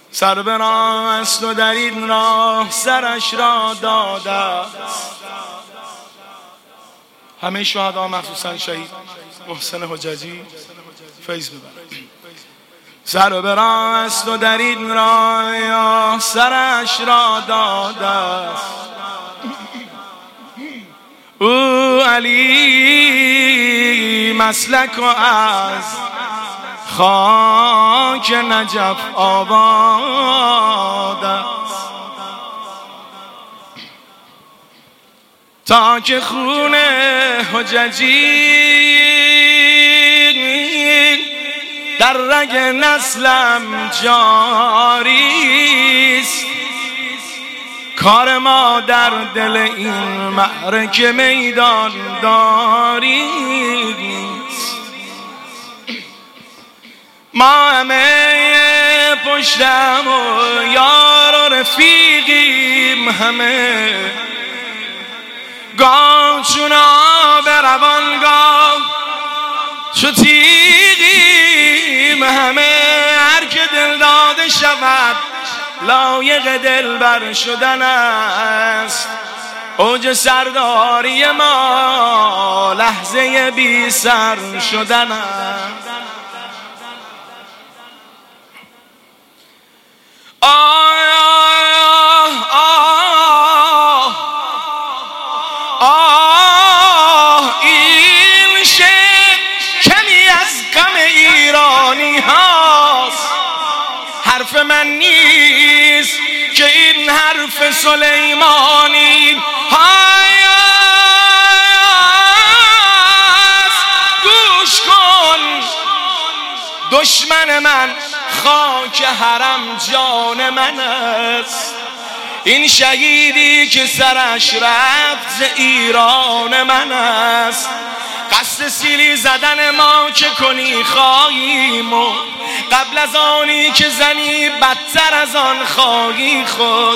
سر به راه است و در این راه سرش را داده است. همه شهدا مخصوصا شهید محسن حججی فیض ببرد. سر به راه است و در این راه سرش را داده است. او علی مسلک و از خاک نجف آباد است. تا که خون حججی در رگ نسلم جاری است، کار ما در دل این معرکه میدان داری است. ما همه پشتم و یار و رفیقیم، همه گاه چون آب روان گاه چو تیغیم، همه هر که دل داده شود لایق دلبر شدن است. اوج سرداری ما لحظه بی سر شدن است. این شعر کمی از غم ایرانی هاست، حرف من نیست که این حرف سلیمانی هست. گوش کن دشمن من خاک حرم جان من است. این شهیدی که سرش رفت ز ایران من است. قصد سیلی زدن ما که کنی خواهیم و قبل از آنی که زنی بدتر از آن خواهی خود.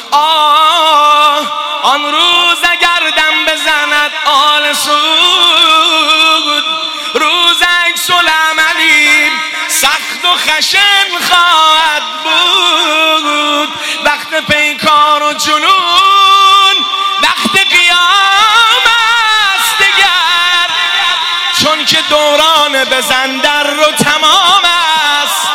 آن روز اگر دم بزند آل سود، روز عکس العملی سخت و خشن خواهد بود. وقت پیکار و جنون وقت قیام است دگر، چون که دوران بزندر رو تمام است.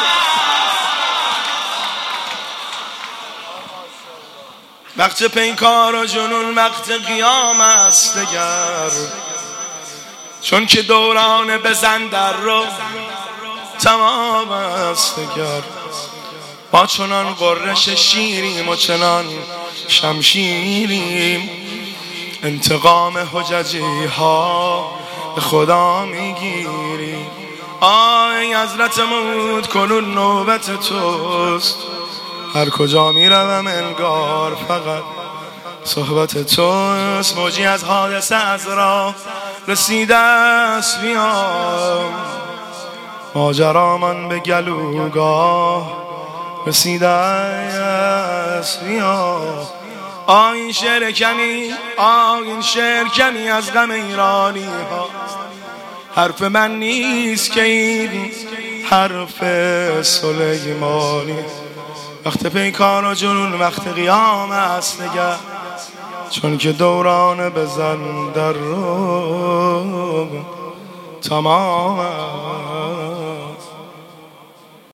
وقت پیکار و جنون وقت قیام است دگر، چون که دوران بزندر رو تمام است دگر. ما چنان قررش شیریم و چنان شمشیریم، انتقام حججی ها به خدا میگیریم. آی حضرت موعود کنون نوبت توست، هر کجا میروم انگار فقط صحبت توست. موجی از حادثه از راه رسیده است بیام، ماجرا من به گلوگاه رسیده است بیام. این شعر کمی این شعر کمی از غم ایرانی ها، حرف من نیست که این حرف سلیمانی. وقت پیکار و جنون وقت قیام است نگه، چون که دوران بزن در رو تمام